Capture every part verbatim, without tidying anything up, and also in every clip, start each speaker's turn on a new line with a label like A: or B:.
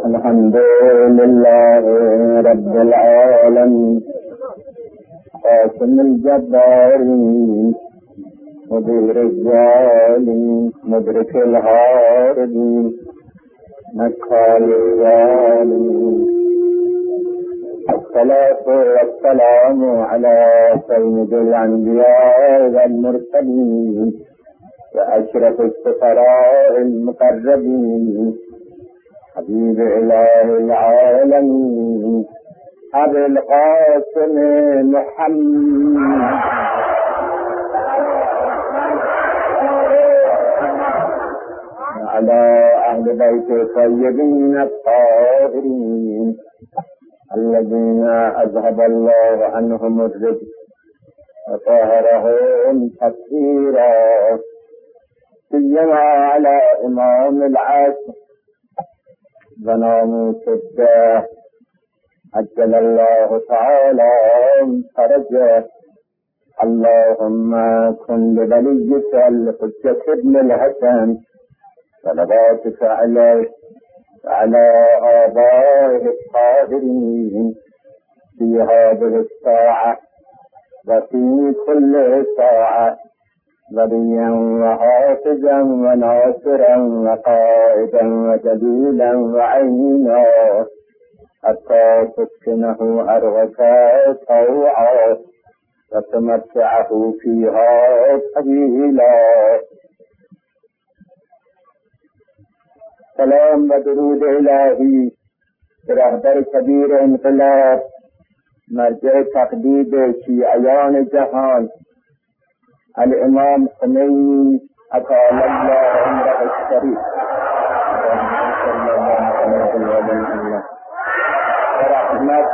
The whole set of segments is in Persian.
A: الحمد لله رب العالمين قاسم الجبارين مدير الظالمين مدرك الهاربين مكال الظالمين. الصلاة والسلام على سيد الأنبياء والمرسلين وأشرف السفراء المقربين حبيب إله العالمين أبي القاسم محمد على أهل بيت الطيبين الطاهرين الذين أذهب الله عنهم الرجس وطهرهم تطهيرا، سيما على إمام العصر وناموس الدهر عجل الله تعالى فرجه. اللهم كن لوليك الحجة ابن الحسن صلواتك عليه وعلى آبائه الطاهرين في هذه الساعة وفي كل ساعة وليا وحافظا وناصرا وقائدا وجليلا وعينا حتى تسكنه أرضك طوعا وتمتعه فيها طويلا. سلام و درود الهی به رهبر کبیر انقلاب، مرجع تقدید شیعیان جهان، الامام خمینی اطال الله عمره الشریف رحمت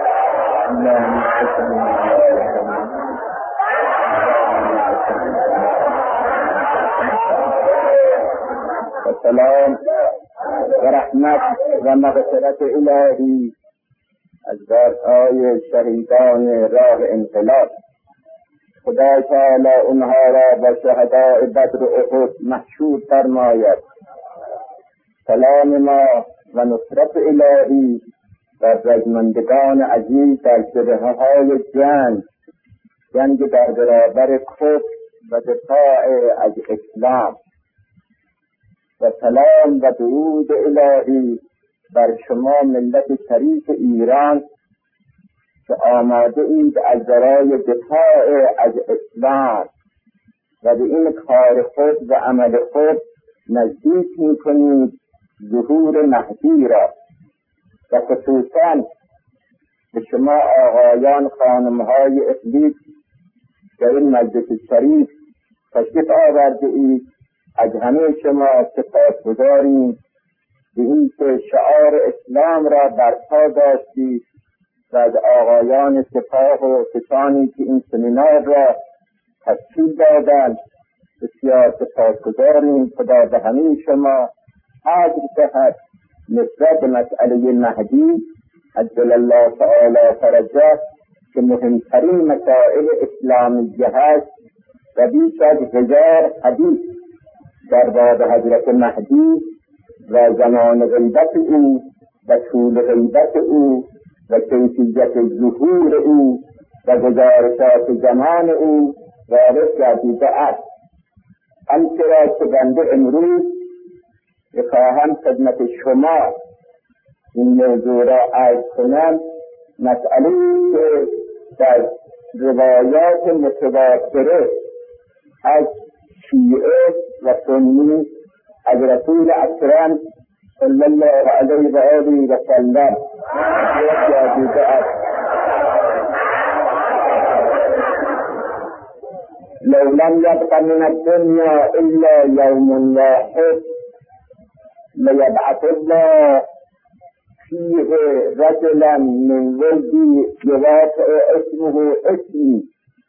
A: و سلام و رحمت و مغفرت الهی از ذاتهای شهیدان راه انقلاب. خدا تعالی اونها را با شهداء بدر و احد محشور فرماید. سلام ما و نصرت الهی بر رجمندگان عزیز در جبهه‌های جنگ جنگ در برابر کفر و دفاع از اسلام. و سلام و درود الهی بر شما ملت شریف ایران که آماده اید از برای دفاع از اسلام و به این کار خود و عمل خود نزدیک می‌کنید ظهور مهدی را. و خصوصا به شما آقایان خانم‌های اقلیت در این مجلس شریف تشریف آورده اید، از همه شما سپاسگزاریم به این که شعار اسلام را برپا داشتید و از آقایان سپاه و کسانی که این سمینار را تشکیل دادند بسیار سپاسگزاریم. خدا به همه شما اجر دهد. نسبت به مسئله مهدی عجل الله تعالی فرجه که مهمترین مسائل اسلامیه هست و بیش از هزار حدیث در باب حضرت مهدی و زمان غیبت او و طول غیبت او و کیفیت ظهور او و گزارشات زمان او وارد گردیده است. آنچه را که بنده امروز بخواهم خدمت شما این موضوع را عرض کنم، مسئله که در روایات متواتره از شیعه و سنی از رسول اکرم صلی الله علیه و آله و سلم یادیده است. لو لم یبق من الدنیا الا یوم واحد لیبعث الله فیه رجلا من ولدی یواطع اسمه اسمی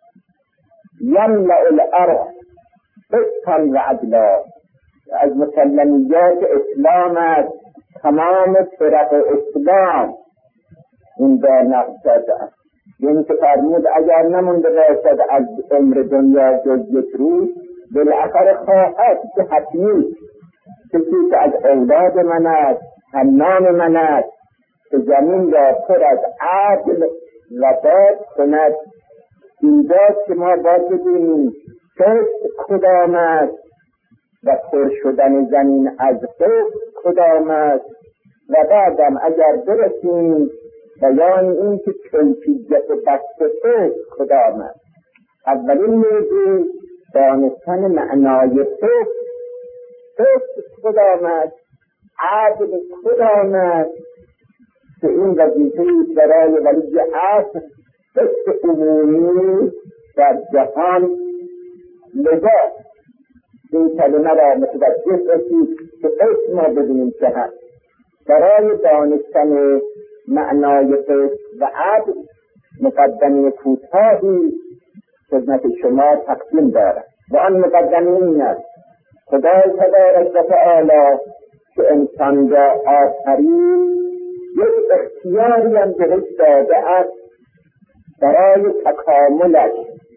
A: یملأ الارض قسطا و عدلا. از مسلمیات اسلام است تمام فرق اسلام این در نقش شده است. یعنی که فرمود اگر نمونده باشد از عمر دنیا جز یک روز بالاخره خواهد که حتمی کسی که از اولاد من است نام من است که زمین را پر از عدل و داد کند. این داد که ما باید بدونیم قسط کدام است و پر شدن زمین از قسط کدام است و بعدم اگر برسیم بیان این که کیفیت بسط قسط کدام است. اولین موضوع دانستن معنای قسط. قسط کدام است، عدل کدام است، که این وظیفه برای ولی عصر قسط عمومی در جهان لذا این کلمه را متوجه باشید که قسط ما بدونیم چه هست. برای دانستن معنای قسط و عدل مقدمه کوتاهی خدمت شما تقدیم دارم و آن مقدمه این است: خدای تبارک و تعالی که انسان را آفرید یک اختیاری هم بهش داده است برای تکاملش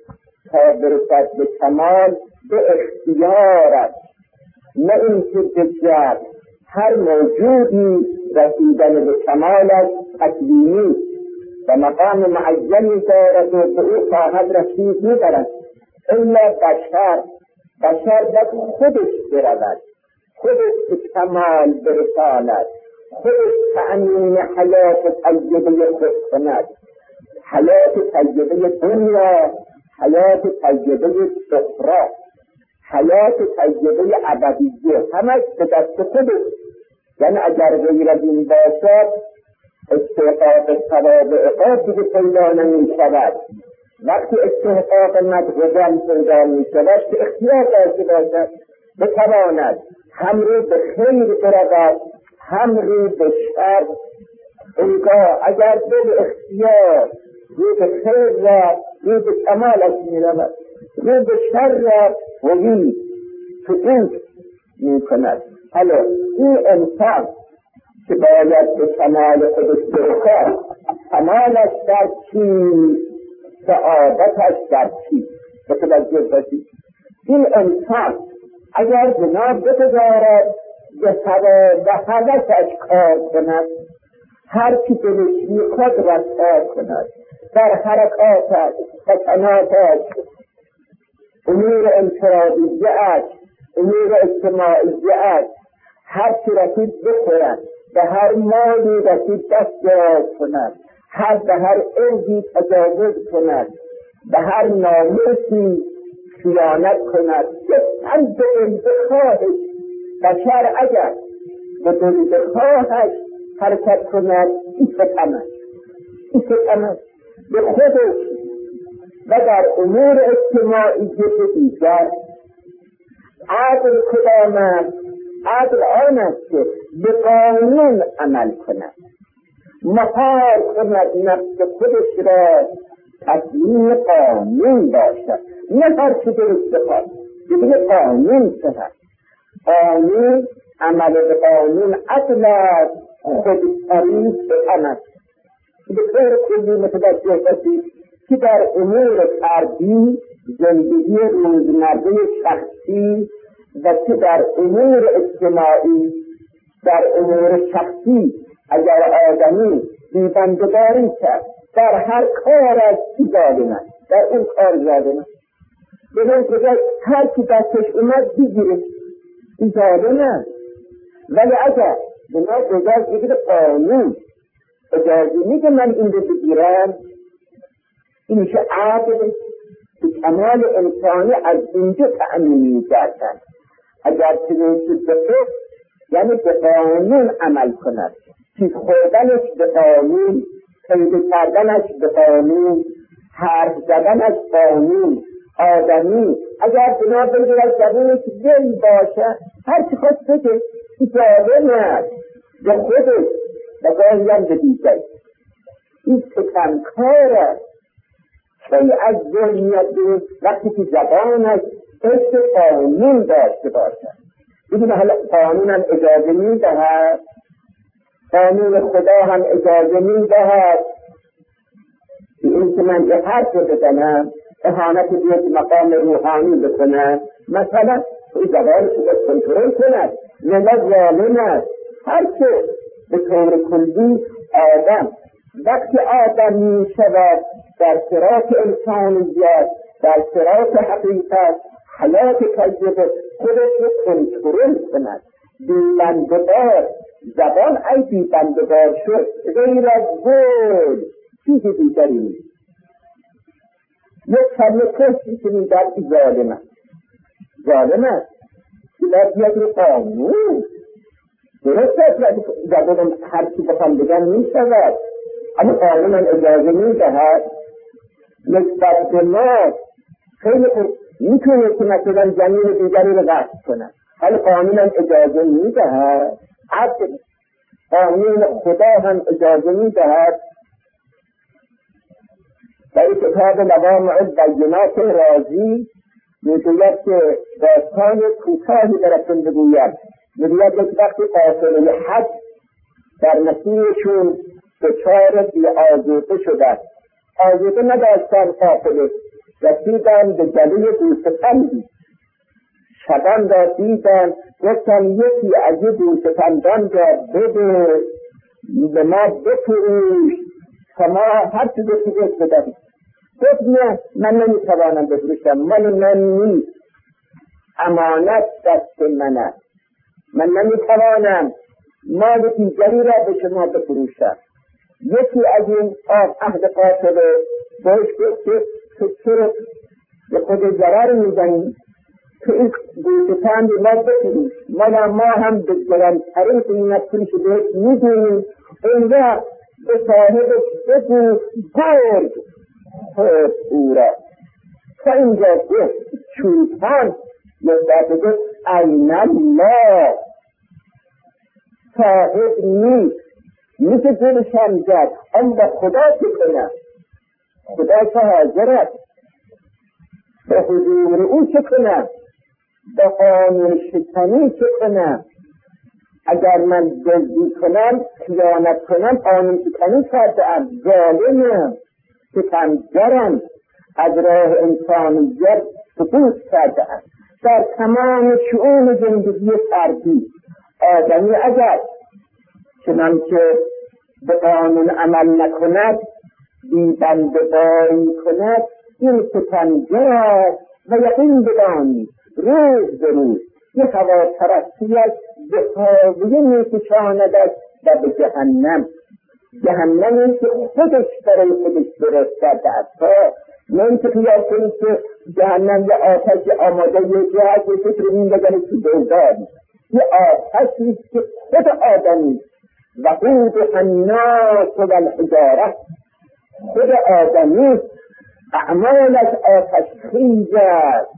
A: تا برسد به کمال به اختیارش، نه اینکه بجد هر موجودی رسیدن به کمالش تکوینی و مقام معینی دارد و به او خواهد رسید می‌دارد. الا بشر بشر باید خودش برود، خودش به کمال برساند، خودش تأمین حیات طیبه خود کند. حیات طیبه دنیا، حیات طیبه اخرى، حیات طیبه ابدیه، همش به دست خودش. یعنی اگر غیر از این باشد استحقاق ثواب عقاب دیگه پیدا نمی شود. وقتی استحقاق مدغدن پیدا می شود که اختیار داشته باشد بتواند هم رو به خیر برود هم رو به شر. اونگاه اگر به اختیار رو به خیر را رو به کمالش می رود، رو به شر را ولی سقوط می کند. حالا این انسان که باید به کمال خودش برسد، کمالش در چی؟ سعادتش در چی؟ متوجه باشید. این انسان اگر جناب بگذارد به هوا و هوسش کار کند، هر چی دلش میخواد رفتار کند، در حرکاتش، سکناتش، امور انفرادیه‌اش، امور اجتماعیه‌اش، هر چی رسید بخورد، به هر مالی رسید دست دراز کند، هر به هر عرضی تجاوز کند، به هر ناموسی خیانت کند. چند به انتخابش بشر اگر به انتخابش حرکت کند این ستمش این ستمش به خودش و در امور اجتماعی دیگر. عدل کدام است؟ عدل آن است که به قانون عمل کند، مهار کند نفس خودش را تسلیم قانون باشد، نه هر چی درست بخواد ببینه قانون چه هست. قانون، عمل به قانون عدل است، خودسری به عمل. به طور کلی متوجه باشید که در امور فردی، زندگی روزمره شخصی و که در امور اجتماعی، در امور شخصی اگر آدمی بیبندگاری کرد در هر کار از چی ظالمه، در اون کار ظالمه. بگم که هر کی دستش اومد بگیره این ظالمه. ولی اگر به ما اجازه بگیره قانون اجازه میگه من این رو بگیرم، این میشه عدل که کمال انسانی از اینجا تأمین می‌گردد. اگر چنین به خود یعنی به قانون عمل کند، چیز خوردنش به قانون، پیدا کردنش به قانون، حرف زدنش قانون. آدمی اگر بنا بگیرد زبونش دل باشه هر چی خود بگه این ظالم است به خودش و گاهی هم به دیگری. این ستمکار است خیلی از ذهنیت وقتی که زبانش عشق قانون داشته باشد. بگیم حالا قانون هم اجازه می دهد، قانون خدا هم اجازه می دهد که این که من یه حرف بزنم اهانت بیاد مقام روحانی بکنم، مثلا این زبانش رو کنترل کند، نه ظالم است. هر چه به طور کلی آدم وقتی آدم می شود در صراط انسانیت، در صراط حقیقت، حیات طیبه خودش رو کنترل کند. بی‌بنده‌بار زبان ای بی‌بنده‌بار شد غیر از گل چیزی دیگری نیست. یک کلمه کسی که می در ظالم است، ظالم است که در بیاد رو قانون درست است. زبان هر چی بخوام بگم می شود، اما قانون من اجازه می دهد نسبت به ما خیلی خوب میتونه که مثلا زمین دیگری رو غصب کنه، ولی قانون هم اجازه می دهد. حتی قانون خدا هم اجازه می دهد. در کتاب لوامع البینات رازی میگوید که داستان کوتاهی براتون بگوید. میگوید یک وقتی قافله حج در مسیرشون دچار بی‌آذوقه شدند، آذوقه نداشتن قافله، رسیدن به جلوی گوسفندی، شبان را دیدن، گفتن یکی از این گوسفندان را بده به ما بفروش تا ما هر چیز رو بدهیم. گفت نه، من نمیتوانم بفروشم، مال من نیست، امانت دست من است، من نمیتوانم مال دیگری را به شما بفروشم. یکی از این آب عهد قاتله بهش گفت که تو چرا به خود ضرر میزنی؟ تو این گوسفند ما بفروش، مال ما هم به گرانترین قیمت فروش بهش میدونیم. این وقت به صاحبش بگو برد خود او را. تا اینجا گفت چوپان نزدت گفت این الله صاحب نیست، میشه دلشم زد، اما با خدا چه کنم؟ خدا که حاضر است، به حضور او چه کنم؟ به قانون شکنی چه کنم؟ اگر من دزدی کنم، خیانت کنم، قانون شکنی کرده‌ام، ظالمم، ستمگرم، از راه انسانیت سقوط کرده‌ام. در تمام شؤون زندگی فردی آدمی اگر چنانکه به قانون عمل نکند، بی‌بنده‌باری کند، این ستمگر است و یقین بدانید روز به روز یه هواترستیش به حاویه میکشاندش و به جهنم، جهنمی که خودش برای خودش درست کرده است. نه اینکه خیال کنید که جهنم یه آتش آماده یه جهت یه فکر میندازن تو دوزاری، یه آتشی که خود آدمی وقود الناس و الحجاره، خود آدمی اعمالش آتش خیز است،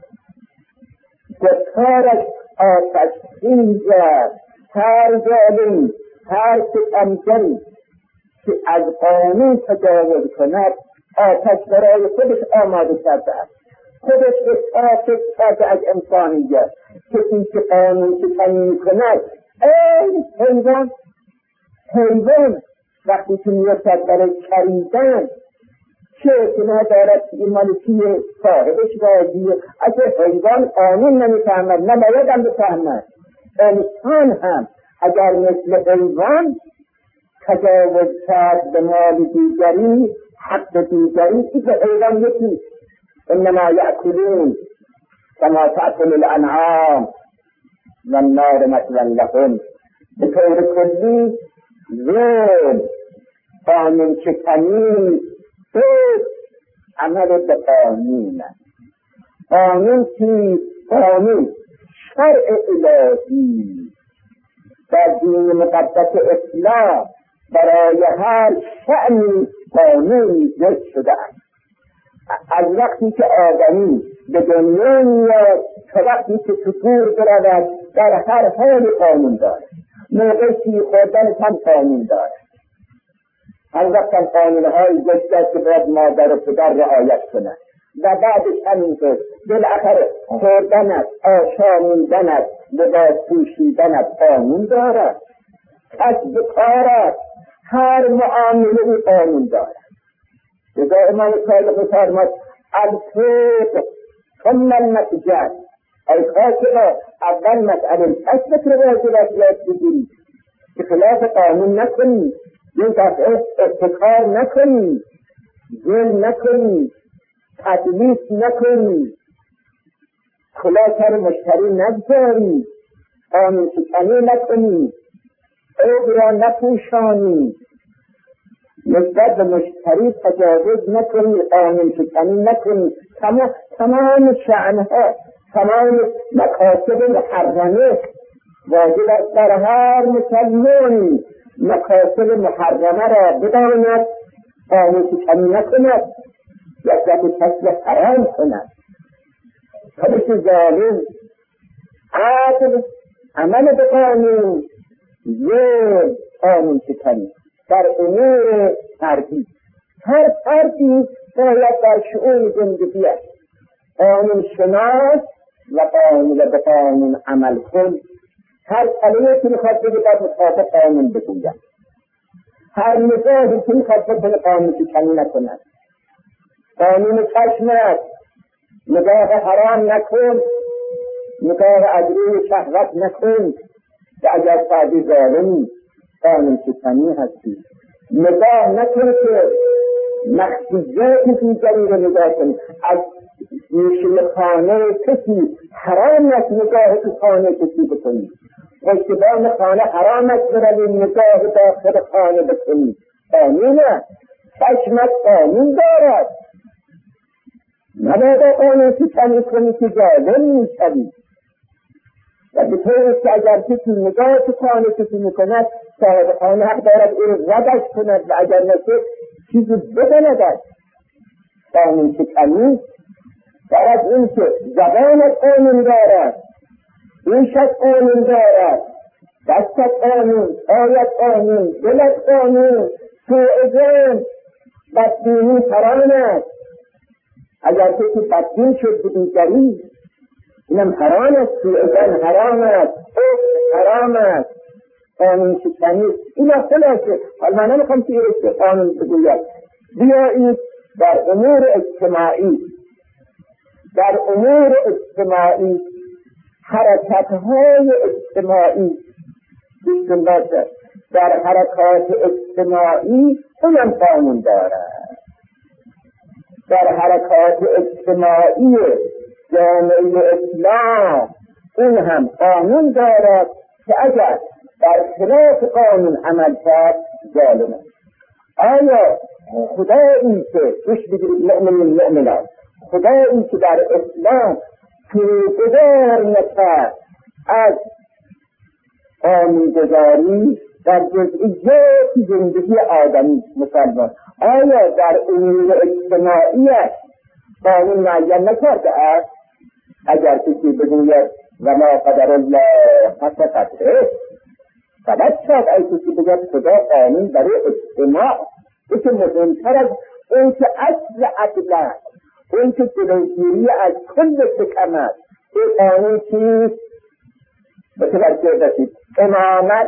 A: گفتارش آتش خیز است. هر ظالم، هر ستمگری که از قانون تجاوز کند آتش برای خودش آماده کرده است، خودش احساس کرده از انسانیت. کسی که قانون شکنی میکند ای حیوان، حیوان وقتی که میرسد برای چریدن چه اعتنا دارد که این مالکیه، صاحبش راضیه. اگر حیوان قانون نمیفهمد نباید هم بفهمد. انسان هم اگر مثل حیوان تجاوز کرد به مال دیگری، حق دیگری، که به حیوان یکی انما یأکلون کما تأکل الانعام و النار مثوی لهم. به طور کلی ظلم، قانون شکنی، سود عمل به قانون است. قانون چیست؟ قانون شرع الهی در دین مقدس اسلام برای هر شأنی قانونی جد شده است. از وقتی که آدمی به دنیا میاد تا وقتی که سطور برود در هر حال قانون دارد. موقع چی خوردن هم قانون دارد. هر وقت هم قانونهای جد که باید مادر و پدر رعایت کنند و بعدش همینطور بالاخره خوردن است، آشامیدن است، لباس پوشیدن است قانون دارد. کسب کار است، هر معامله قانون دارد. لذا امام صادق فرمود الفقه ثم المتجر، ای کاشفا اول مسئله کسبت رو واجب است یاد بگیری، که خلاف قانون نکنی، یک دفعه احتکار نکنی، ظلم نکنی، تدلیس نکنی، کلاه سر مشتری نگذاری، قانون شکنی نکنی، عیب را نپوشانی، نسبت به مشتری تجاوز نکنی، قانون شکنی نکنی. تمام تمام شأنها، تمام مکاسب محرمه واجب است در هر مسلمان مکاسب محرمه را بداند، قانون شکنی نکند، یک کسب حرام کند. خودش ظالم، عدل، عمل به قانون، ظلم، قانون شکنی در امور فردی. هر فردی باید در شؤون زندگی است قانون شناس و قانون به قانون عمل کن. هر کلمه‌ای که میخواد بگه باید مطابق قانون بگوید، هر نگاهی که میخواد بکنه قانون شکنی نکند. قانون چشم است، نگاه حرام نکن، نگاه از روی شهوت نکن و اگر فردی ظالمی قانون شکنی هستی. نگاه نکن که مخفیجاتی دیگری رو نگاه کنی. از میشه خانه کسی حرام است نگاه تو خانه کسی بکنی، پشتبان خانه حرام است بروی نگاه داخل خانه بکنی. قانون است، چشمت قانون دارد، نباید قانون شکنی کنی که ظالم میشوی. و به طور که اگر کسی نگاه تو خانه کسی میکند، صاحب خانه حق دارد او رو ردش کند و اگر نشه چیزی بدندش. قانون شکنی دارد این که زبانت قانون دارد، ریشت قانون دارد، دستت قانون، پایت قانون، دلت قانون، سوء ظن، بدبینی حرام است. اگر کسی بدبین شد به دیگری اینم حرام است، سوء ظن حرام است، عقل حرام است، قانون شکنی. اینا خلاصه. حال من نمیخوام که این قانون بگوید. بیایید در امور اجتماعی، در امور اجتماعی، حرکت‌های اجتماعی دوستون باشه، در حرکات اجتماعی اونم قانون دارد. در حرکات اجتماعی جامعه اسلام اون هم قانون دارد که اگر در خلاف قانون عمل کرد ظالم است. آیا خدایی که گوش بگیرید مؤمنین مؤمنات، خدایی که در اسلام توگذار نکرد از قانونگذاری در جزئیات زندگی آدمی مسلمان، آیا در امور اجتماعی قانون معین نکرده است؟ اگر کسی بگوید و ما قدر الله حق قدره، فقط شاید ای کسی بگوید خدا قانون برای اجتماع، این که مهمتر از اون که اصل عدل است، اون که جلوگیری از کل شکم است. این قانون چیست؟ متوجه باشید. امامت،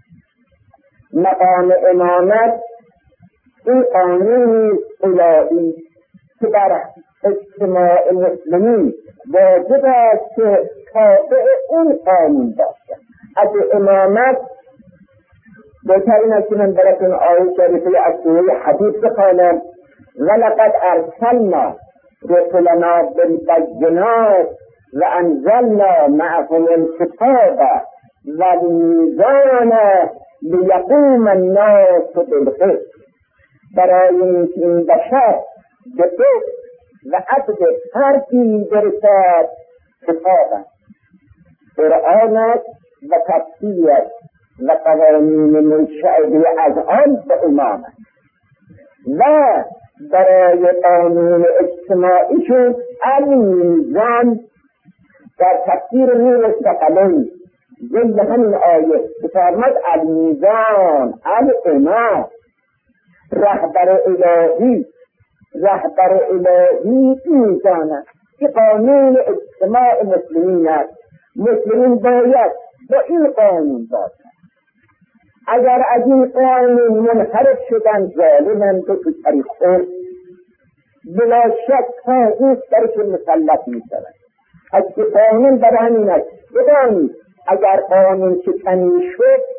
A: مقام امامت، این قانونی الهی که در اجتماع مسلمین واجب است که تابع اون قانون باشد. از امامت بهترین است که من براتون آیه شریفه از سوره حدید بخوانم: ولقد ارسلنا رسلنا بالبینات و انزلنا معهم الکتاب والمیزان لیقوم الناس بالقسط. برای اینکه این بشر به قسط و عدل فردی برسد کتاب است، قرآن است و تفسیر است و قوانین منشأ از آن به امام است. و برای قانون اجتماعیشون المیزان در تفسیر نور ثقلین جلد همین آیه که فرمود المیزان الامام، رهبر الهی، رهبر الهی میزان است که قانون اجتماع مسلمین است. مسلمین باید با این قانون باشند. اگر از این قانون منحرف شدن ظالمند و تو طریق خود بلا شک طاغوت برشون مسلط میشود. از که قانون برای همین است. بدانید اگر قانون شکنی شد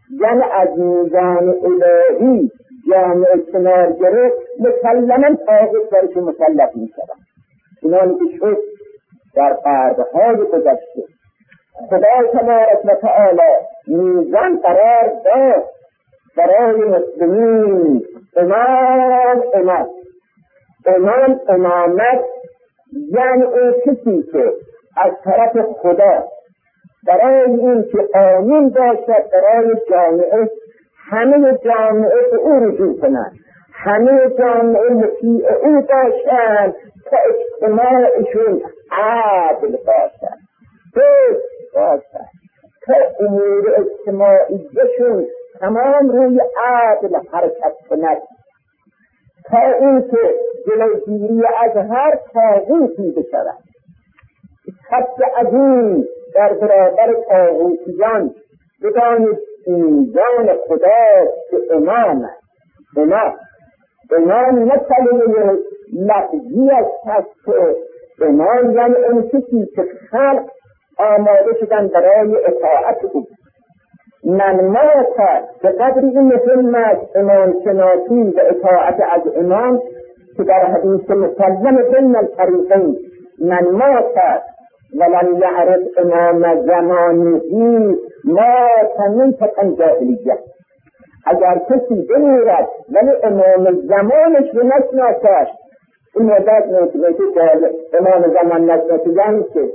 A: یعنی از میزان الهی جامعه کنار گرفت، مسلما طاغوت برش مسلط میشود. اینانی که شد در قرن‌های گذشته خدا تبارک و تعالی میزان قرار داد برای مسلمین. امام امام امام امامت یعنی اون کسی که از طرف خدا برای این که قانون باشد برای جامعه، همه جامعه به او رجوع کنند، همه جامعه مطیع او باشند تا اجتماعشون عادل باشد، درست باشد، تا امور اجتماعیشون تمام روی عادل حرکت کند، تا اینکه جلوگیری از هر طاغوتی بشود. خط عظیم در برابر طاغوتیان بدانید میزان خدا که امام است. امام امام نه کلمه لفظی است که امام یعنی اون کسی که خلق آماده شدن برای اطاعت او. من ماتا به قدر این مهم است امام شناسی و اطاعت از امام که در حدیث مسلم بین الفریقین من ماتا ولم یعرف امام زمانه مات منطقا جاهلیه. اگر کسی بمیرد ولی امام زمانش رو نشناسد، این مدت نتیجه که امام زمان نشناسد یعنی که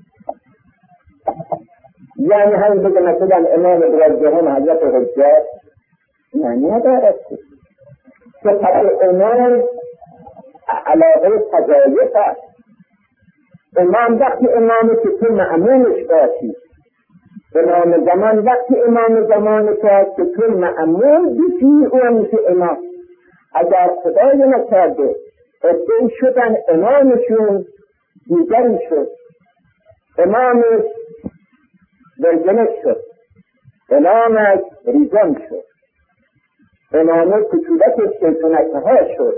A: یعنی هم بگه مثلا امام برزهم حضرت حجت معنی ندارد که پس امام علاقه تجایف است. امام وقتی امام که تو معمولش باشی، امام زمان وقتی امام زمان که هست که تو معمول بشی او هم میشه امام. اگر خدای نکرده ادعی شدن امامشون دیگری شد، امامش برگنش شد، امامش ریزم شد، امامش کچولت شیطنت ها شد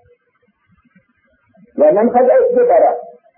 A: و من خود از ببرم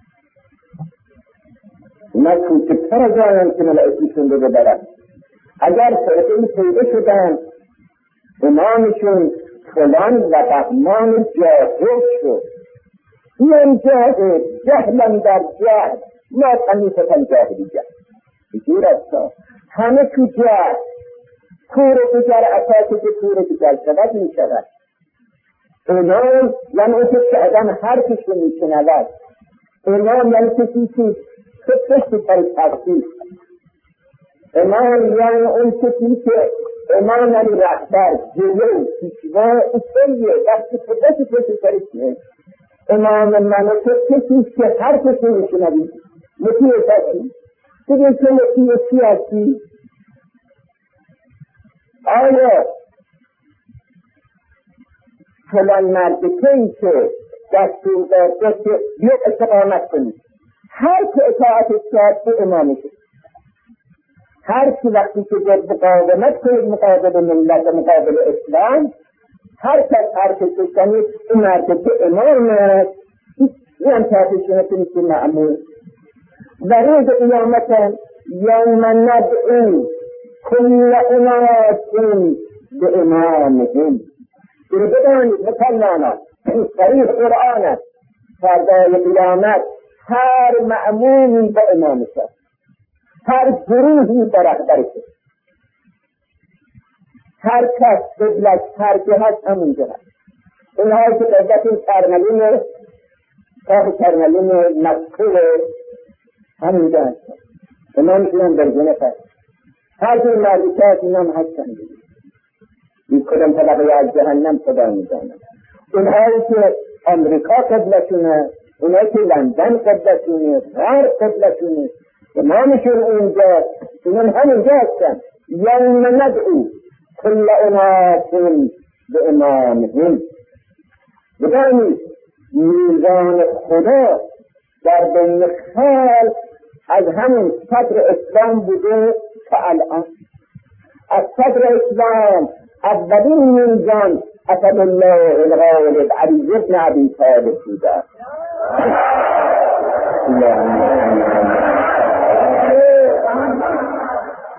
A: نه کوچکتر از آنم که ملائکیشون رو ببرم. اگر فرقی پیدا شدن امامشون فلان و بهمان جاهل شد، این جاهل جهلم در جهل ما تنیفتن جاهلیه بگیر اصلا همه تو جهل کور بگر اساسی که کور بگر شود می شود. امام یعنی اون که آدم حرفش رو می شنود. امام یعنی کسی که فکرش برای تفسیر. امام یعنی اون کسی که امام یعنی رهبر جلو پیشوا اصلیه وقتی خودش کسی برش امام منو کسی که حرفش رو می شنوید مطیع هستی. دیگه که مطیع چی هستی؟ آیا فلان مردکی که دستور داده که یک استقامت کنید، هر که اطاعتش کرد به امامشه. هر که وقتی که جد مقاومت کنید مقابل ملت و مقابل اسلام، هر کس هر کسی کنید این مردکی امام است. این هم تحتشونه کنید که معمول و روز قیامت یوم ندعو کل اناس به امامهم. این بدانید مسلمانان این صریح قرآن است. فردای قیامت هر مأمومی به امامش است، هر گروهی به رهبرش، هر کس قبلش هر جهت همون جهت. اینها که قبلت این کرملین کاف کرملین مذکور همین جهت امامشون هم در جنت هست. هر جور مردکات این هم هستن دیگه. این کدام طبقه از جهنم خدا میداند. اونهایی که امریکا قبلشونه، اونهایی که لندن قبلشونه، غرب قبلشونه، امامشون اونجا، اونم همونجا هستن. یوم ندعو کل اناس به امامهم. بدانید میزان خدا در بین خلق از همون صدر اسلام بوده تا الان. از صدر اسلام اولین میزان اسد الله الغالب علی بن ابی طالب بوده.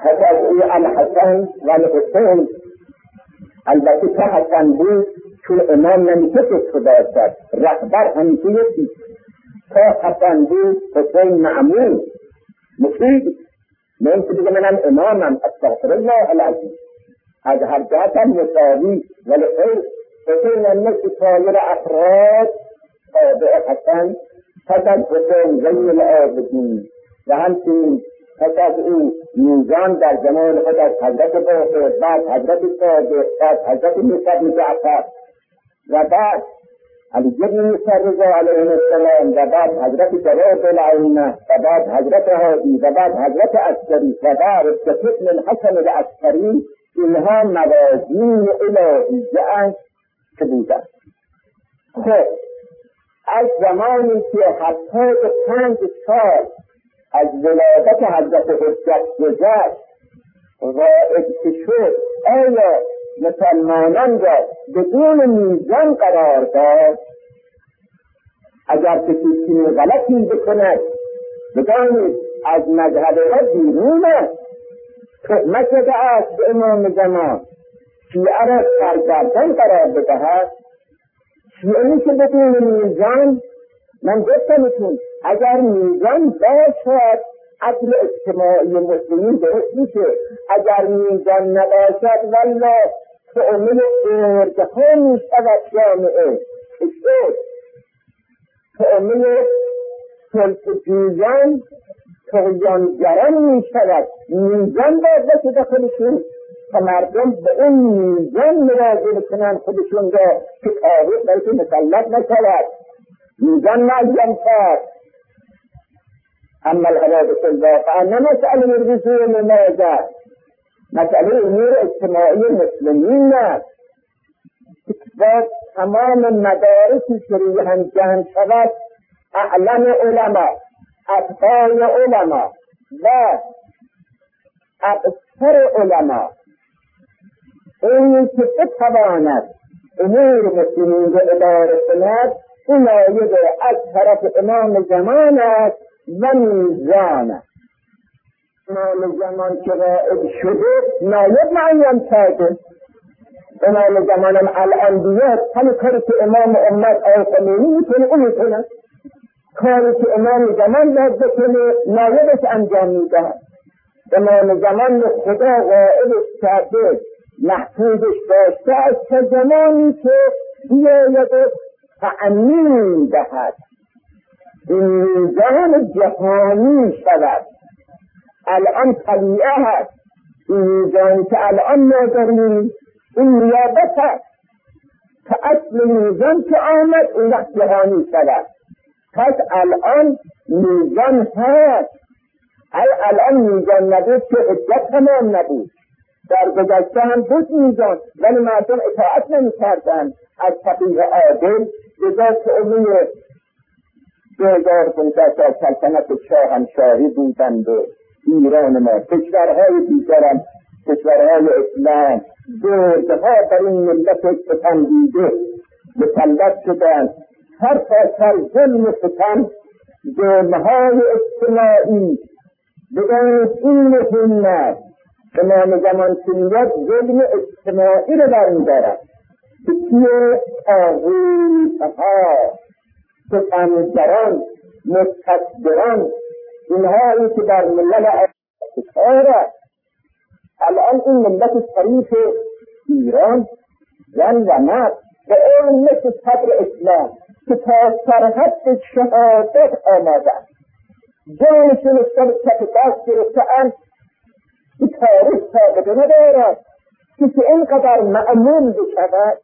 A: پس از او الحسن و الحسین، البته که حسن بود چون امام نمیشه فکر داشت، رهبر همیشه یکی، تا حسن بود حسین معمول مفید، نمیشه دیگه منم امامم، استغفر الله العظیم، از هر جهتم مساوی، ولی خیر حسین هم مثل سایر افراد تابع حسن، پس از حسین زین العابدین و همچنین پس از او میزان در زمان خود از حضرت باقر، بعد حضرت صادق، بعد حضرت موسی بن جعفر و بعد علی بن موسی رضا علیه السلام و بعد حضرت جواد العینه و بعد حضرت هادی و بعد حضرت عسکری و بعد ابن الحسن العسکری، اینها موازین الهیه اند که بودند. خب از زمانی که هفتاد و پنج سال از ولادت حضرت حجت گذشت واعظ که شد، آیا مسلمانان را بدون میزان قرار داد؟ اگر کسی چنین غلطی بکند بدانید از مذهب را بیرون است. تهمت شده است به امام زمان شیعه را سرگردان قرار بدهد. شیعه میشه بدون میزان؟ من گفتمتون اگر میزان باشد عدل اجتماعی مسلمین درست میشه، اگر میزان نباشد والله تعامل ارتقا میشود جامعه، اشتاد تعامل سلطجویان طغیانگران میشود. میزان باید بشه داخلشون تا مردم به اون میزان مراجعه کنن خودشون را که تاریخ بلکه مسلط نشود. میزان معین کرد. اما الحوادث الواقعه نه مسئله رسول ممازه، مسئله امور اجتماعی مسلمین نه با تمام مدارسی که روی هم جمع شود، اعلم علما، اتقای علما و اکثر علما این که بتواند امور مسلمین را اداره کند، این آیه از طرف امام زمان است و میزان است. امام زمان که رائد شده نایب معین کرده. امام زمان هم الان بیاد همین کاری که امام امت آقای خمینی میکنه اون میکنه، کاری که امام زمان باید بکنه نایبش انجام میده. امام زمان خدا قائلش کرده محفوظش داشته از که زمانی که بیاید تعمیم دهد این میزان جهانی شود. الان طبیعه هست، این میزانی که الان ما داریم این نیابت هست که اصل میزان که آمد اون وقت جهانی شود. پس الان میزان هست. الان میزان نبود که حجت تمام نبود، در گذشته هم بود میزان ولی مردم اطاعت نمی کردن از فقیه عادل جزا که اونی دو هزار پانصد سال سلطنت شاهنشاهی بودند و ایران ما کشورهای دیگران کشورهای اسلام دردها بر این ملت ستمدیده مسلط شدند. هر سر ظلم ستم ظلمهای اجتماعی بگوید این مهم است. امام زمان که میاد ظلم اجتماعی رو برمیدارد که توی تاغوتها ستمگران مستکبران اینهایی که در ملل افکار الان این ملت شریف ایران زن و مرد به اون مثل صدر اسلام که تا سرحد شهادت آمده جانشون از کف دست گرفته‌اند که تاریخ ثابت ندارد که اینقدر مأمون بشود،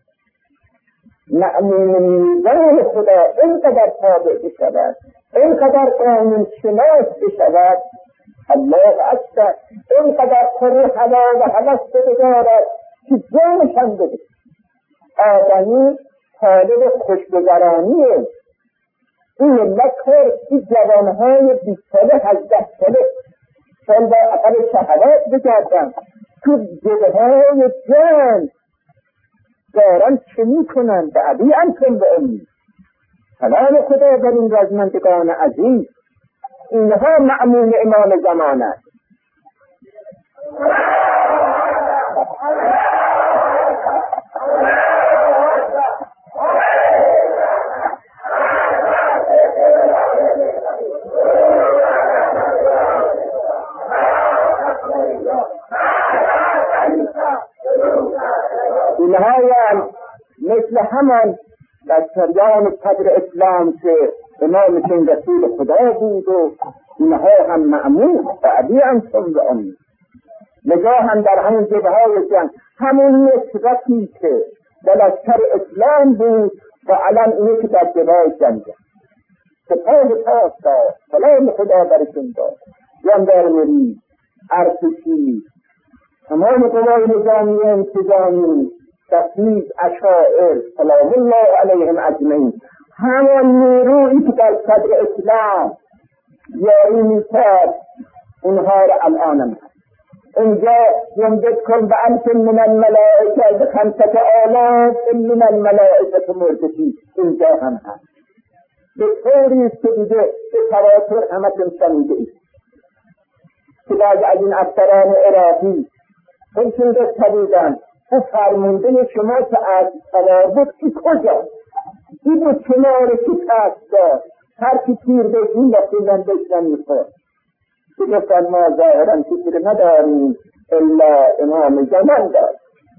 A: مأمون میزان خدا اینقدر تابع بشود، اینقدر قانون شناس بشود، الله اکبر، اینقدر پر هوا و هوس بدارد که جانشان بده. آدمی طالب خوشگذرانیه. این ملت کار این جوانهای بیست ساله هجده ساله سال با عقل شهوات بگردن تو جدهای جنگ دارن چه میکنن؟ به ابی انتم به امی. سلام خدا بر این رزمندگان عزیز، اینها مأمون امام زمان است. اینها مثل همان در سریان صدر اسلام که امامشون رسول خدا بود و اینها هم معمول بعدی انسان و امید نگاه هم در همون جبه های جنگ همون نسبتی که در لشکر اسلام بود و الان اینه که در جبه های جنگ سپاه تاس داد سلام خدا برشون داد جاندارمری ارتشی تمام قوای نظامی انتظامی تفیض اشاعر سلام الله علیهم اجمعین همان نیرویی که در صدر اسلام یاری میکرد اونها را الان هم هست اینجا یمدد کن به الف من الملائکه به خمسة آلاف من الملائکه مردفی اینجا هم هست به طوری است که دیگه به تواتر همتون شنیده اید که بعض از این افسران عراقی خودشون داشته بودند او فرمونده شما که از سوار بود که کجا این بود شما رو شکست داد هر کی تیر بشین لحظیدن بشنن میخورد که گفتن ما ظاهرا فکر نداریم الا امام زمان دار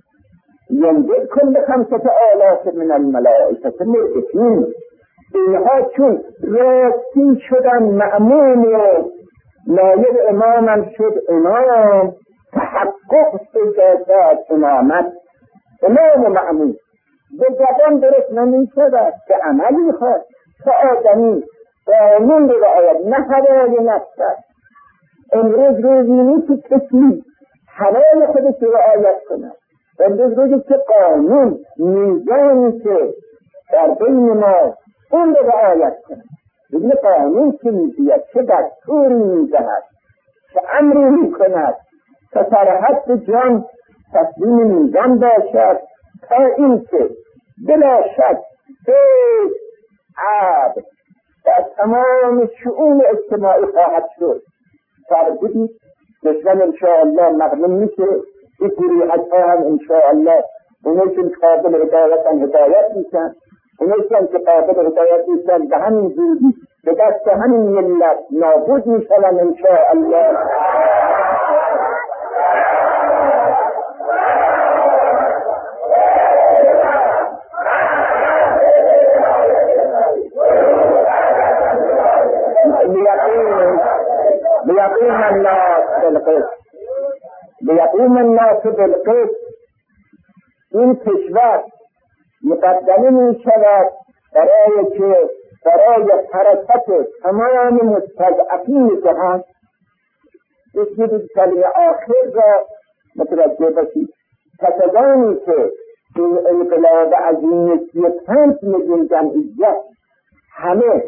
A: یمدد کن به خمسة آلاف من الملائکه مردفین اینها چون راستی شدن مأمون و نایب امامم شد امام تحقق اجازت امامت امام و مأمون به زبان درست نمی شود به عملی خواست تا آدمی قانون رو رعایت نه هوای نفس امروز روزی نیست که کسی هوای خودش رو رعایت کند امروز روزی که قانون میزانی که در بین ما اون رو رعایت کند بگه قانون که میزید چه دستوری میزهد چه امری میکند تا سرحد جان تسلیم میزان باشد تا این که بلا شک فیض عبد در تمام شؤون اجتماعی خواهد شد فربودید دشمن انشاءالله مغنم میشه این گروهت ها هم انشاءالله اونیشون قابل هدایتن هدایت میشن اونیشون که قابل هدایت میشن به همین زودی به دست همین ملت نابود میشن انشاءالله ليقوم الناس بالقسط ليقوم الناس بالقسط این کشور مقدمه می شود برای که برای حرکت تمام مستضعفین جهان بشید کلمه آخر را متوجه باشید کسانی که این انقلاب عظیم سی و پنج میلیون جمعیت همه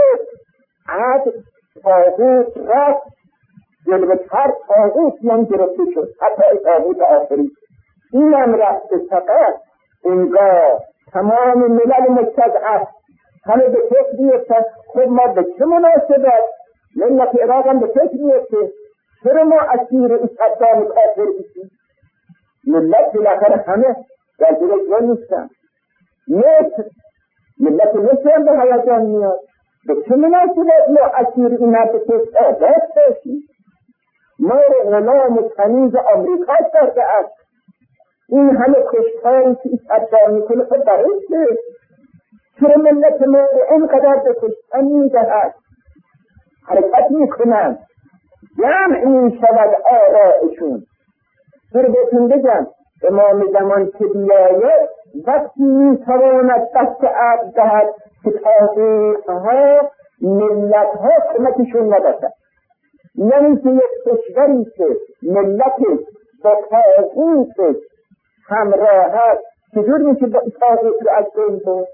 A: عدل طاغوت رفت جلوه هر طاغوت هم گرفته شد حتی طاغوت آخری این هم رفت فقط انگاه تمام ملل مستضعف همه به فکر بیفتن خب ما به چه مناسبت ملت عراق هم به فکر بیفته چرا ما اسیر این صدام کافر بشیم ملت بالاخره همه در جلوه نیستن مصر ملت مصر هم به هیجان میاد به چه مناسبت ما اسیر این مرد کس آزاد باشیم ما رو غلام و تمیز آمریکا کرده است این همه کشتاری که این صدام میکنه خود برای چه چرا ملت ما رو اینقدر به کشتن میدهد حرکت میکنند جمع میشود آرائشون چرا بهتون بگم امام زمان که بیاید وقتی میتواند دست عبد دهد که تاغیرها ملت ها کمکشون نداشت یعنی که یک کشوری که ملتش با تاغیرش همراه هست چجور میشه با تاغیر رو از بین بود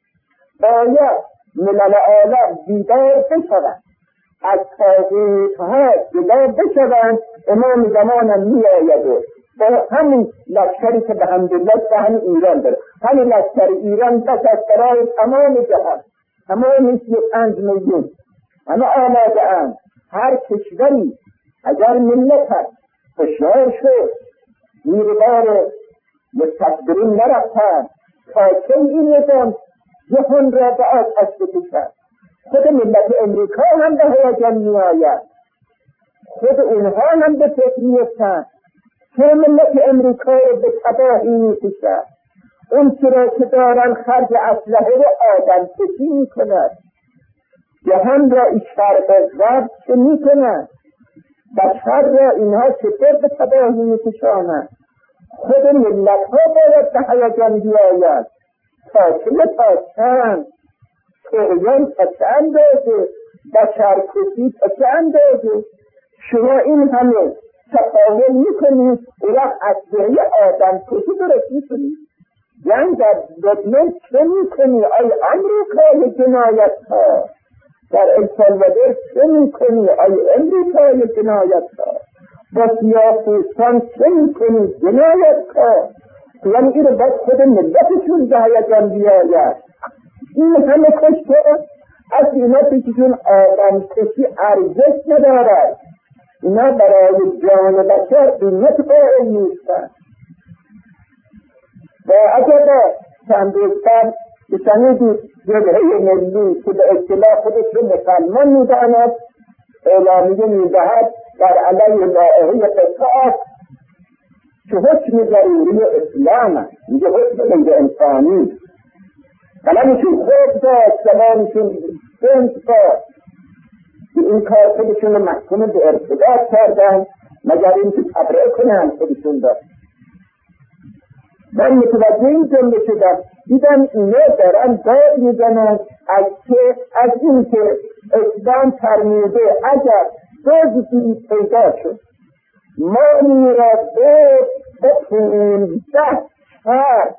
A: باید ملل عالم بیدار بشوند از تاغیرها بیدار بشوند امام زمانم میآید و با همین لشکری که به حمدالله به همین ایران داره همین لشکر ایران دست از برای تمام جهان تمام سی و پنج میلیون همه آماده اند هر کشوری اگر ملت هست هشیار شد، نیروبار مستقبرین نرفتن تا که این نظام جهان را به آتش بکشد. خود ملت امریکا هم به هیجان میآید، خود اونها هم به فکر میفتند که ملت امریکا را به تباهی میکشد. اون چرا که دارن خرج اسلحه و آدم کشی میکند، جهان را این شرق غرب چه میکنند، بشر را اینها چطور به تباهی میکشانند. خود ملت ها باید به هیجان بیاید. تا چه تا چند طغیان تا چه اندازه، بشرکشی تا چه اندازه. شما این همه تقابل میکنید، اون وقت اسلحه آدم کشی درست میکنید. جنگ در لبنان چه میکنی؟ آی امریکای جنایت ها در السالوادور چه میکنی؟ آی امریکای جنایت ها با سیاه‌پوستان چه میکنی؟ جنایت ها. یعنی این رو باید خود ملتشون به هیجان بیاید. این همه کشته از اینا پیششون آدم کشی ارزش ندارد. اینا برای جان بشر قیمت قائل نیستند. و اگر چند روزتر بشنیدید جبهه ملی که به اصطلاح خودش رو مسلمان میداند اعلامیه میدهد در علیه لائحه قصاص که حکم ضروری اسلام است، میگه حکم غیر انسانی. قلمشون خوب داشت، زمانشون بند داشت که این کار خودشون رو محکوم به ارتداد کردن مگر اینکه تبرئه کنن خودشون داشت. من متوجه این جمله شدم، دیدم اینا دارن داد میزنن از که از این که اسلام فرموده اگر دزدی پیدا شد مالی را به پونزده شهر،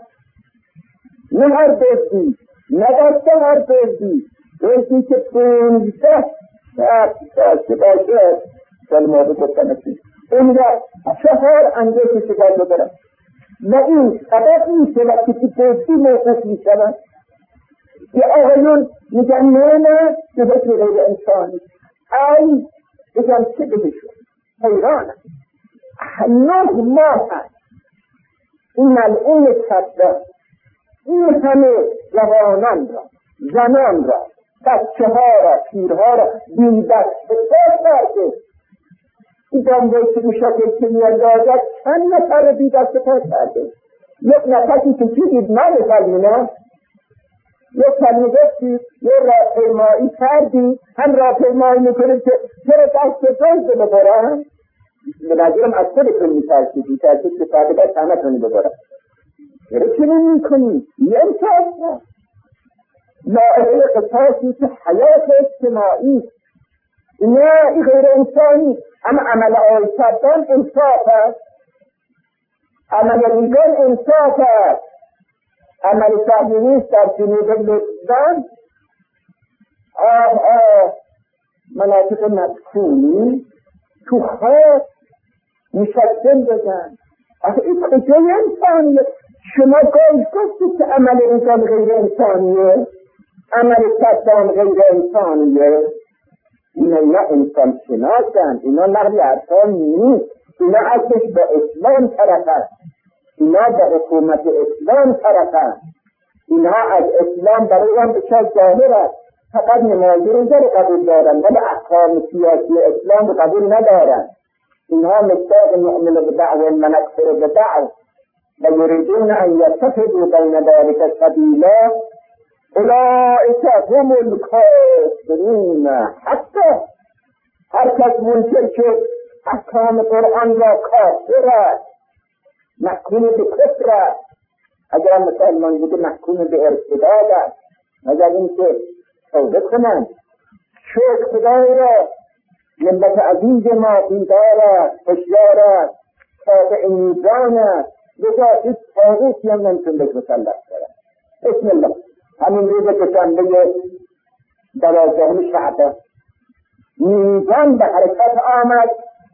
A: نه هر دزدی، نه دسته هر دزدی، دزدی که پونزده شهر داشته باشه سلماده گفتنشی اون را چهار اندازه شکایت دارم. و این سبب میشه وقتی که دزدی موقف میشود که آقایون میگن نه نه به حکم غیر انسانی. ای بگم چه بهشون حیرانم. نه ماه هست این ملعون صدام این همه جوانان را، زنان را، بچه ها را، پیرها را بی دست بسار کرده. این دنبایی که مشاکل که میاندازد چند نفر بی دست بسار کرده. یک نفسی که چیدید من کلمه یک کلمه گفتید یک راهپیمایی کردی هم راهپیمایی میکنید که چرا دست دزد ببرن. به نظرم از خودتون میترسید میترسید که فرد باید همه تونی ببرن. چرا چنین میکنید؟ یه انصاف نه. لائحه قصاصی که حیات اجتماعی نه این غیر انسانی. اما عمل آقای صدام انصاف است، عمل ریگان انصاف است، عمل صهیونیست در جنوب لبنان آه آه مناطق مسکونی تو خواه مشکل بزن. آخه این کجای انسانیه؟ شما گاهی گفتید که عمل انسان غیر انسانیه، عمل صدام غیر انسانیه. اینا اینا انسان شناسن، اینا نقل ارکان نیست، اینا اصلش با اسلام طرف است، اینا با حکومت اسلام طرف است، اینا از اسلام برای هم بسیار ظاهر است. فقط نمازی روزه رو قبول دارن ولی احکام سیاسی اسلام رو قبول ندارن. اینها مصداق نؤمن بدعوة من اکفر بدعوة و یریدون ان یتخذوا بین ذلک سبیلا اولئک هم الکافرون. حتی هر کس منکر شد احکام قرآن را کافر است، محکوم به کفر است. اگر مسلمان بوده محکوم به ارتداد است. مگر اینکه توبه کنند. شکر خدای را ملت عزیز ما بیدار است، هشیار است، تابع میزان است، لذا هیچ طاغوتی هم نمیتونه بهش مسلط شود. بسم الله. همین روز دوشنبه دوازدهم شعبان میزان به حرکت آمد،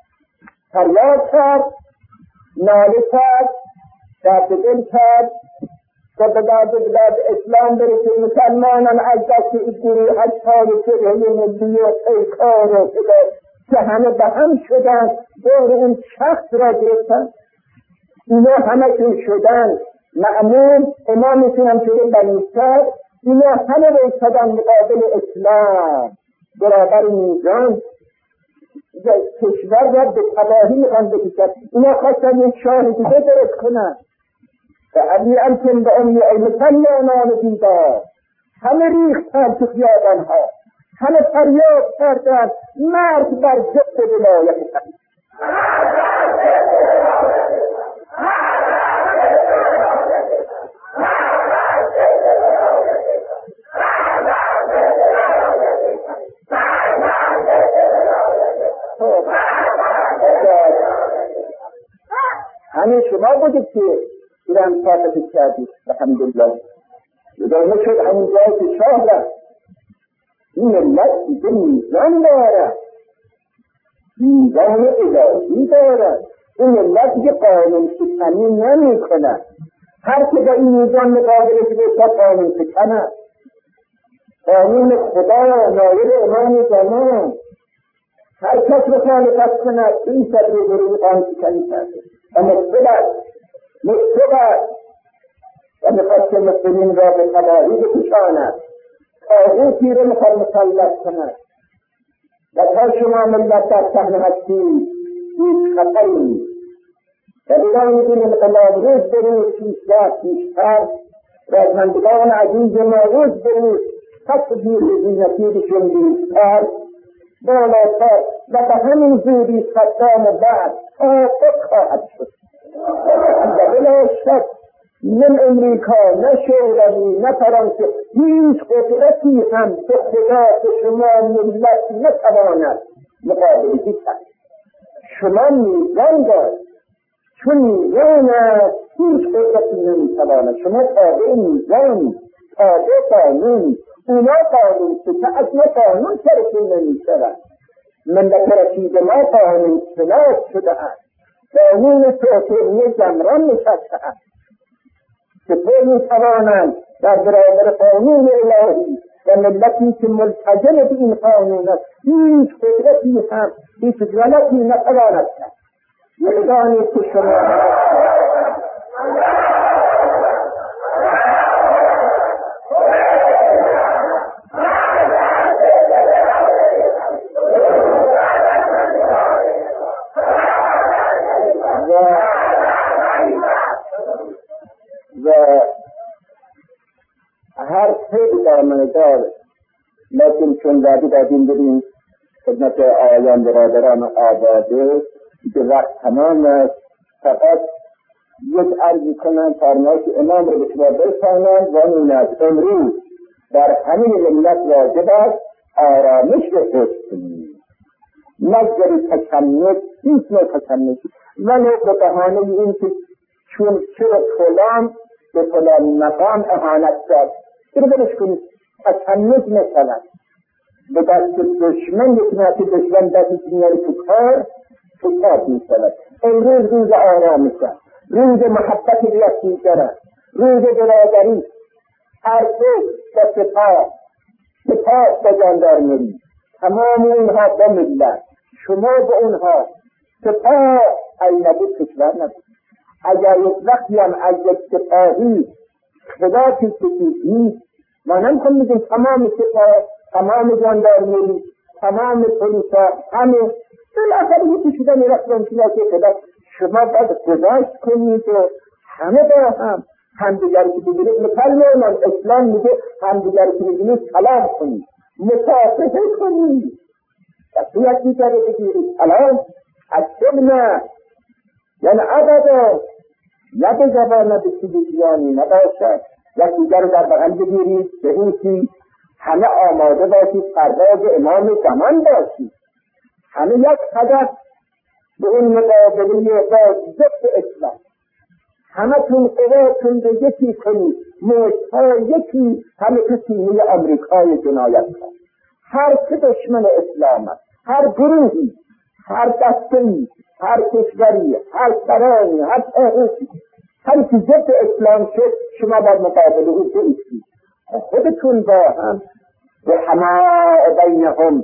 A: فریاد کرد، ناله کرد، درد دل کرد که به داد بلاد اسلام برسه. مسلمانان از دست این گروه از کار جبهه ملی و پیکار و که همه به هم شدن دور اون شخص را گرفتن. اینا همه شدن مأمون امامشون هم شده بنی سعد. اینا همه بایستدن مقابل اسلام برابر میزان کشور را به تباهی میخوان بکشن. اینا خواستن یک شاه دیگه درست کنن و علی انتم به امی المسلمانان دیدار. همه ریختن تو خیابانها، همه فریاد کردن مرد بر ضد ولایت علی. همه شما بودید که ایران فاتح کردید الحمدلله. ادامه شد همین جایی که شاه رفت. این ملت دیگه میزان دارد، میزان الهی دارد. این ملت دیگه قانون شکنی نمی کند. هر که با این میزان مقابله که بسید قانون شکنه. قانون خدا نایل امام زمان هر کس مخالفت کند این شد رو برای قانون شکنی کرده و مصبت مصبت و میخواد که مسلمین را به تباهی بکشاند. طاغوتی رو میخواد مسلط کند و تا شما ملت در صحنه هستید هیچ خطری نیست و دیگر میدین انقلاب روز به روز پیشتر پیشتر رازمندگان عزیز ما روز به روز تصویر زینتیبشون بیشتر بالاتر و به همین زودی خطام بعد تحقق خواهد شد و بلا شک من امریکا نه شوروی نه فرانسه هیچ قدرتی هم به خدا به شما ملت نتواند مقابله کرد. شما میزان دارد، چون میزان است هیچ قدرتی نمیتواند. شما تابع میزانی، تابع قانون. اونا قانون که از ما قانون ترکیم نمیشود. ملت رسید ما قانون سلاح شده است، قانون توطئه جمران نشسته است که تو میتوانند در برابر قانون الهی و ملتی که ملتزم به این قانون است هیچ قدرتی هم هیچ غلطی نتواند کرد. بدانید که شما و هر خیلی در من داره، لیکن چون زادی دادیم بریم خدمت آیان برادران آباده که وقت تمام است، فقط یک عرضی کنم فرمایش امام رو به شما برسانند و این است امروز در همین ملت واجب است آرامش رو حفظ کنیم، نگذاری تشنج، هیچ نوع تشنجی ولو به بهانه این که چون چرا فلان به فلان مقام اهانت کرد چرا برش کنید تشنج نشود. به دست دشمن یک ناتی دشمن دستی میاری تو کار فتاد میشود. امروز روز آرامش است، روز محبت یکدیگر، روز برادری، ارتش و سپاه، سپاه و ژاندارمری، تمام اینها با ملت، شما به اونها، سپاه اجنبی کشور نبود. اگر یک وقتی هم از یک سپاهی خلافی کشیدی ما نمیخوام میگیم تمام سپاه، تمام ژاندارمری، تمام پلیسا همه بالاخره یکی شدن میرفتن که خدا شما باید گذاشت کنید و همه با هم همدیگر که بگیرید مسلمان اسلام میگه همدیگر که بگیرید سلام کنید، مصافحه کنید و تو یک دیگر بگیرید سلام از نه یعنی ابدا نه به زبان نه به سیدیانی نباشد. یک دیگر در بغل بگیرید به اینکه همه آماده باشید پرواز امام زمان باشید، همه یک هدف به اون مقابله با ضد اسلام، همه تون قواتون به یکی کنید، مشتها یکی، همه تو سینه امریکای جنایت کن. هر که دشمن اسلام است، هر گروهی، هر دسته‌ای، هر کشوری، هر سرانی، هر طاغوتی، هر که ضد اسلام شد شما باید مقابله او بایستید. خودتون با هم رحماء بینهم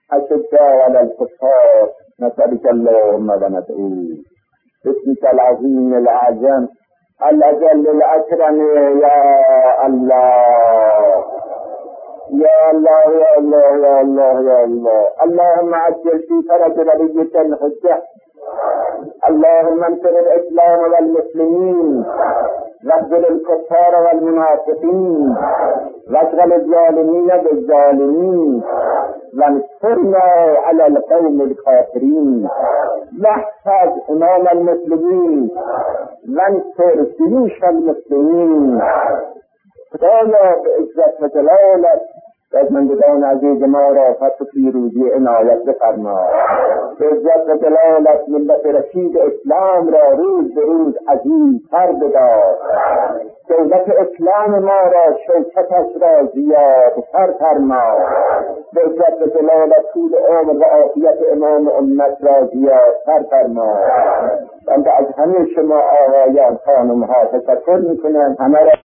A: اشداء علی الکفار نسألك اللهم وندعوك باسمك العظیم الأعظم الأجل الأكرم یا الله یا الله یا الله یا الله یا الله. اللهم عجل في فرج وليك الحجة. اللهم انصر الإسلام والمسلمين واخذل الكفار والمنافقين واشغل الظالمين بالظالمين وانصرنا على القوم الكافرين واحفظ إمام المسلمين وانصر جيوش المسلمين. خدایا به عزت و جلالت بزمندگان عزیز ما را فتح پیروزی عنایت بفرما. به عزت و جلالت ملت رشید اسلام را روز به روز عزیزتر بدار. دولت اسلام ما را شوکتش را زیادتر فرما. به عزت و جلالت طول عمر و عافیت امام امت را زیادتر فرما. بنده از همه شما آقایان خانم ها تشکر میکنم. همه را